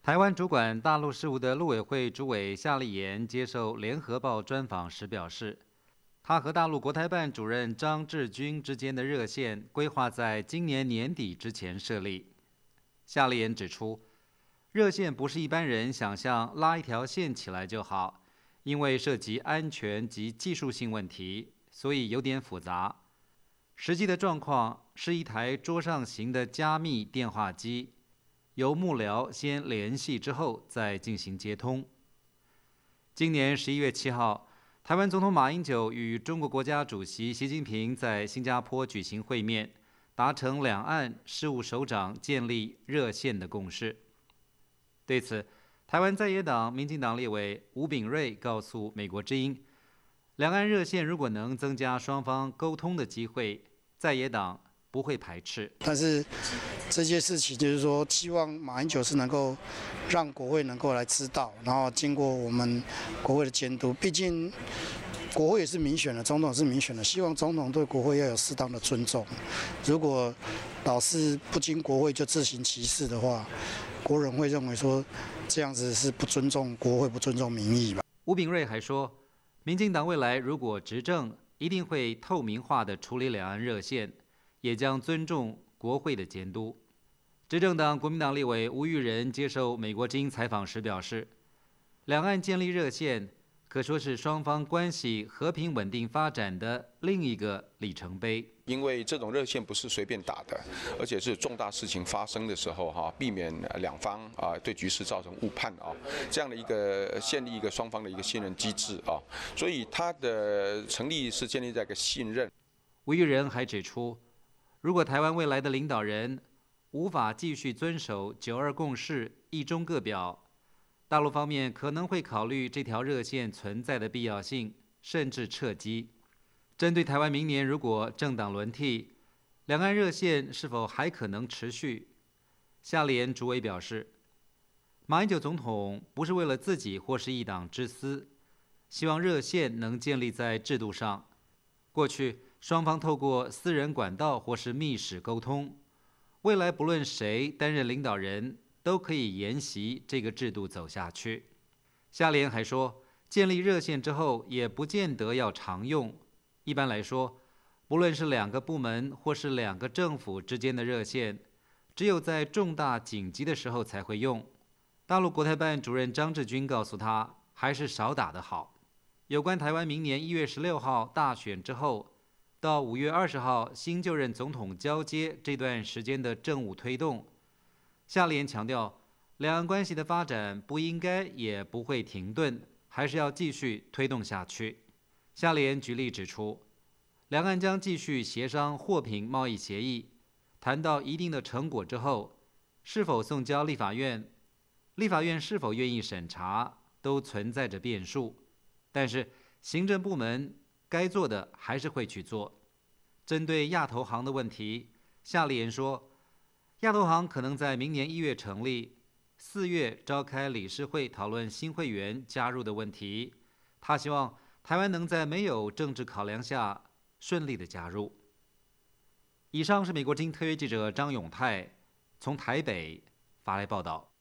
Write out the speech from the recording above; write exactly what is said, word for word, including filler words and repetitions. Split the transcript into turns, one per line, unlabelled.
台湾主管大陆事务的陆委会主委夏立言接受联合报专访时表示，他和大陆国台办主任张志军之间的热线规划在今年年底之前设立。夏立言指出，热线不是一般人想象拉一条线起来就好，因为涉及安全及技术性问题，所以有点复杂。实际的状况是一台桌上型的加密电话机，由幕僚先联系之后再进行接通。今年十一月七号，台湾总统马英九与中国国家主席习近平在新加坡举行会面，达成两岸事务首长建立热线的共识。对此，台湾在野党民进党立委吴秉叡告诉美国之音，两岸热线如果能增加双方沟通的机会，在野党不会排斥。
但是这些事情就是说，希望马英九是能够让国会能够来知道，然后经过我们国会的监督。毕竟国会也是民选的，总统是民选的，希望总统对国会要有适当的尊重。如果老是不经国会就自行其事的话，国人会认为说这样子是不尊重国会、不尊重民意吧。
吴秉叡还说，民进党未来如果执政，一定会透明化地处理两岸热线，也将尊重国会的监督。执政党国民党立委吴育仁接受美国之音采访时表示，两岸建立热线可说是双方关系和平稳定发展的另一个里程碑。
因为这种热线不是随便打的，而且是重大事情发生的时候哈，避免两方啊对局势造成误判啊，这样的一个建立一个双方的一个信任机制啊，所以它的成立是建立在一个信任。
吴育仁还指出，如果台湾未来的领导人无法继续遵守九二共识、一中各表，大陆方面可能会考虑这条热线存在的必要性，甚至撤机。针对台湾明年如果政党轮替，两岸热线是否还可能持续？夏立言主委表示，马英九总统不是为了自己或是一党之私，希望热线能建立在制度上。过去双方透过私人管道或是密使沟通，未来不论谁担任领导人，都可以沿袭这个制度走下去。夏立言还说，建立热线之后也不见得要常用。一般来说，不论是两个部门或是两个政府之间的热线，只有在重大紧急的时候才会用。大陆国台办主任张志军告诉他，还是少打得好。有关台湾明年一月十六号大选之后，到五月二十号新就任总统交接这段时间的政务推动，夏立言强调，两岸关系的发展不应该也不会停顿，还是要继续推动下去。夏立言举例指出，两岸将继续协商货品贸易协议，谈到一定的成果之后，是否送交立法院，立法院是否愿意审查，都存在着变数。但是行政部门该做的还是会去做。针对亚投行的问题，夏立言说，亚投行可能在明年一月成立，四月召开理事会讨论新会员加入的问题。他希望台湾能在没有政治考量下顺利的加入。以上是美国之音特约记者张永泰从台北发来报道。